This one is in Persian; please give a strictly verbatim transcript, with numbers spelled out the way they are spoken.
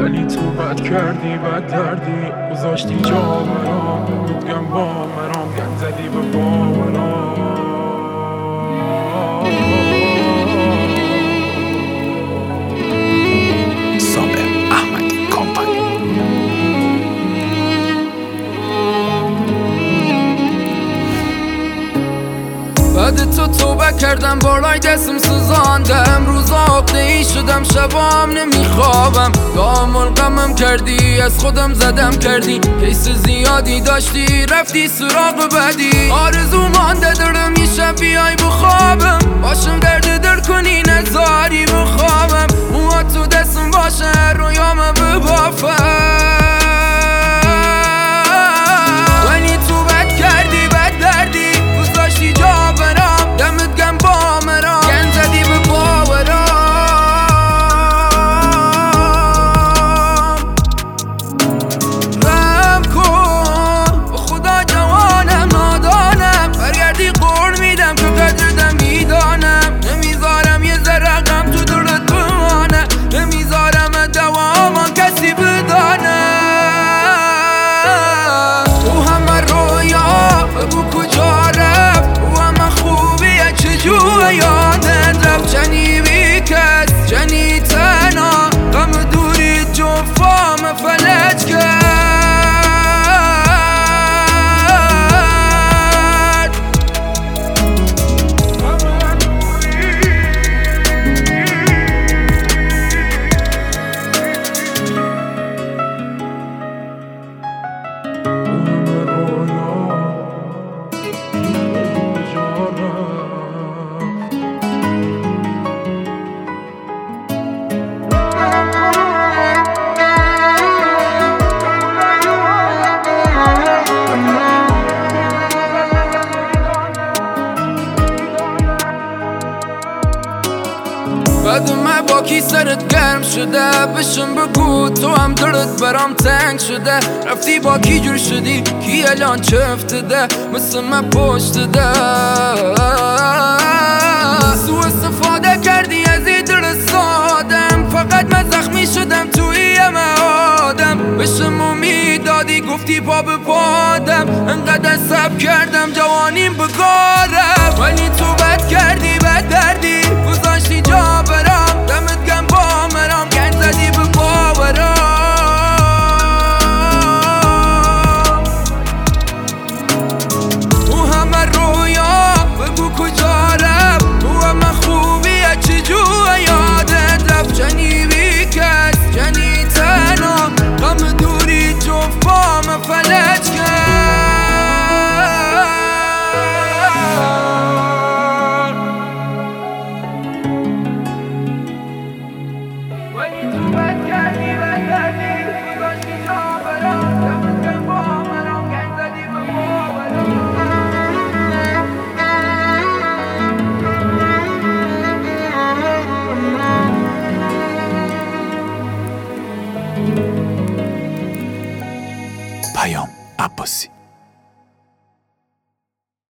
ولی تو بد کردی بد دردی گذاشتی جا برام بودگم با مرام گن زدی به باورام بعد تو توبه کردم بالای دستم سوزاندم روزا عقده ای شدم شبام نمیخوابم دام غمم کردی از خودم زدم کردی کیس زیادی داشتی رفتی سراغ بعدی آرزو مانده دارم یه شب بیای بخوابم باشم درد در کنی نزاری بخوابم موها تو دستم باشه رویام ببافم یادت رفت جنی بیکس جنی تنها غم دوری جفام فلج کرد بعد من با کی سرت گرم شده بشم بگو تو هم دلت برام تنگ شده رفتی با کی جور شدی کی الان چه افتاده مثل من پشت ده سو استفاده کردی از این دل سادم فقط من زخمی شدم توی همه آدم بشم امید دادی گفتی پا به پادم انقدر صبر کردم جوانیم بگارم ولی تو بد کردی بد دردی گذاشتی جا برام دمت گم با مرام گن زدی به باورام او همه رویا بگو کجا رفت او همه خوبیه چجوه یادت رفت جنی بیکس جنی تنها غم دوری جفام فلج کرد پیام عباسی.